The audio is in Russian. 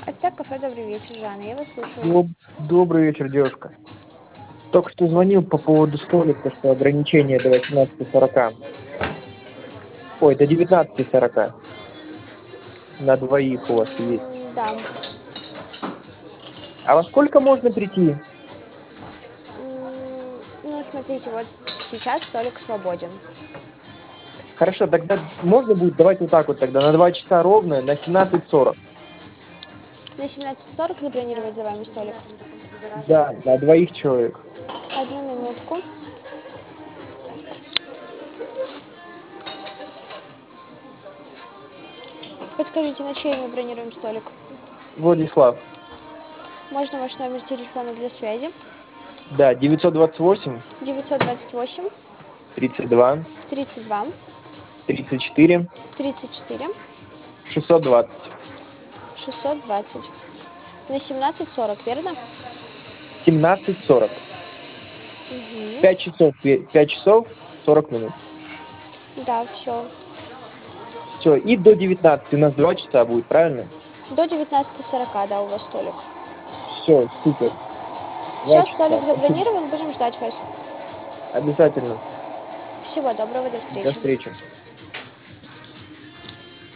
Ацтек кафе, добрый вечер, Жанна, я вас слушаю. Добрый вечер, девушка. Только что звонил по поводу столика, что ограничение до 18:40. Ой, до 19:40. На двоих у вас есть. Да. А во сколько можно прийти? Ну, смотрите, вот сейчас столик свободен. Хорошо, тогда можно будет, давайте вот так вот тогда, на 2 часа ровно, на 17:40. На 17:40 забронировать за вами столик? Да, на двоих человек. Одну минутку. Подскажите, на чей мы бронируем столик? Владислав. Можно ваш номер телефона для связи? Да, 928 928 32 32 34 34 620. 620. На 17:40, верно? 17:40. Угу. 5 часов 40 минут. Да, все. Все, и до 19 у нас 2 часа будет, правильно? До 19:40, да, у вас столик. Все, супер. 2 Все, часа. столик Спасибо. забронирован, будем ждать вас. Обязательно. Всего доброго, до До встречи. встречи.